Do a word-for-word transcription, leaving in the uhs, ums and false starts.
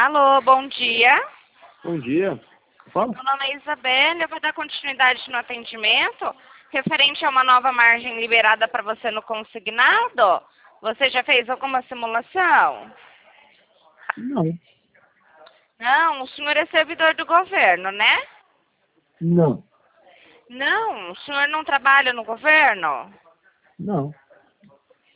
Alô, bom dia. Bom dia. Fala. Meu nome é Isabelle, eu vou dar continuidade no atendimento referente a uma nova margem liberada para você no consignado. Você já fez alguma simulação? Não. Não, o senhor é servidor do governo, né? Não. Não, o senhor não trabalha no governo? Não.